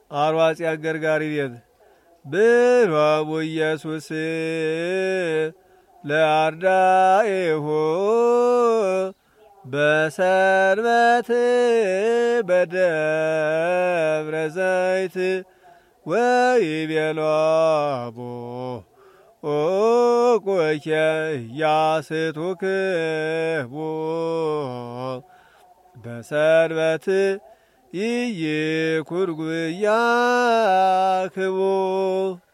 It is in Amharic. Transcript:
አርዋጽ አገርጋሪ ቤት ብሮቡ ኢየሱስ ለአርዳኢሁ በሰንበት በደብረ ዘይት ወይቤሎ አቦ ኦቆኬ ያስቱክቡ በሰንበት ይይኩርጉ ያክቡ